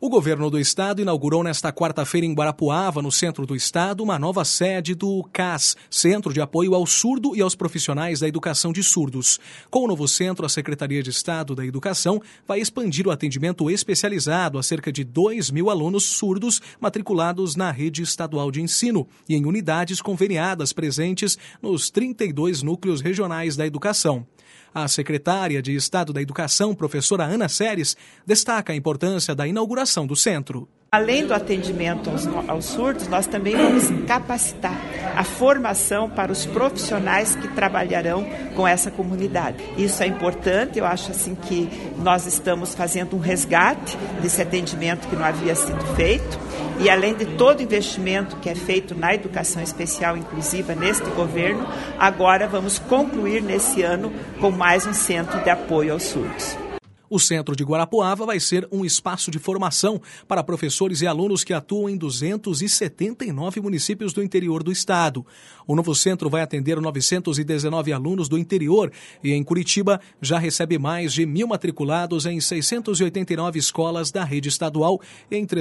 O governo do estado inaugurou nesta quarta-feira em Guarapuava, no centro do estado, uma nova sede do CAS, Centro de Apoio ao Surdo e aos Profissionais da Educação de Surdos. Com o novo centro, a Secretaria de Estado da Educação vai expandir o atendimento especializado a cerca de 2.000 alunos surdos matriculados na rede estadual de ensino e em unidades conveniadas presentes nos 32 núcleos regionais da educação. A secretária de Estado da Educação, professora Ana Seres, destaca a importância da inauguração do centro. Além do atendimento aos surdos, nós também vamos capacitar a formação para os profissionais que trabalharão com essa comunidade. Isso é importante, eu acho assim que nós estamos fazendo um resgate desse atendimento que não havia sido feito e além de todo o investimento que é feito na educação especial inclusiva neste governo, agora vamos concluir nesse ano com mais um centro de apoio aos surdos. O Centro de Guarapuava vai ser um espaço de formação para professores e alunos que atuam em 279 municípios do interior do estado. O novo centro vai atender 919 alunos do interior e em Curitiba já recebe mais de 1.000 matriculados em 689 escolas da rede estadual e em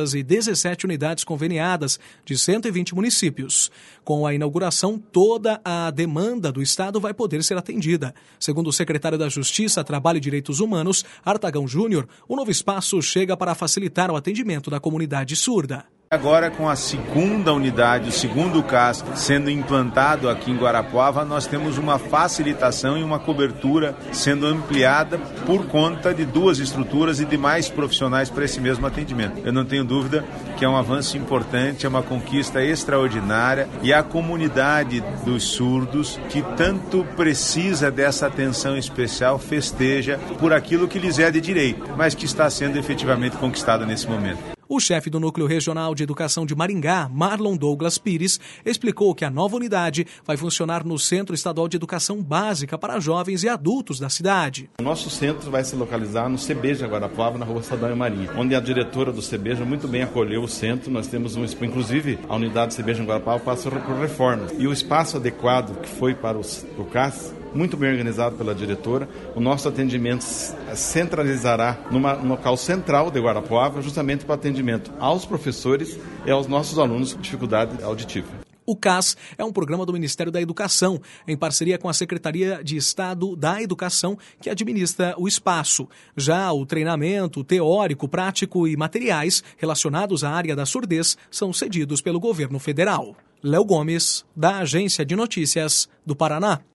317 unidades conveniadas de 120 municípios. Com a inauguração, toda a demanda do estado vai poder ser atendida. Segundo o secretário da Justiça, Trabalho e Direitos Humanos, Artagão Júnior, o novo espaço chega para facilitar o atendimento da comunidade surda. Agora, com a segunda unidade, o segundo CAS sendo implantado aqui em Guarapuava, nós temos uma facilitação e uma cobertura sendo ampliada por conta de duas estruturas e de mais profissionais para esse mesmo atendimento. Eu não tenho dúvida que é um avanço importante, é uma conquista extraordinária e a comunidade dos surdos, que tanto precisa dessa atenção especial, festeja por aquilo que lhes é de direito, mas que está sendo efetivamente conquistado nesse momento. O chefe do Núcleo Regional de Educação de Maringá, Marlon Douglas Pires, explicou que a nova unidade vai funcionar no Centro Estadual de Educação Básica para jovens e adultos da cidade. O nosso centro vai se localizar no CEBEJA Guarapuava, na rua Saldanha Marinha, onde a diretora do CEBEJA muito bem acolheu o centro. Nós temos inclusive a unidade CEBEJA Guarapuava passou por reformas. E o espaço adequado que foi para o CAS, muito bem organizado pela diretora, o nosso atendimento centralizará no local central de Guarapuava, justamente para atendimento aos professores e aos nossos alunos com dificuldade auditiva. O CAS é um programa do Ministério da Educação, em parceria com a Secretaria de Estado da Educação, que administra o espaço. Já o treinamento teórico, prático e materiais relacionados à área da surdez são cedidos pelo governo federal. Léo Gomes, da Agência de Notícias do Paraná.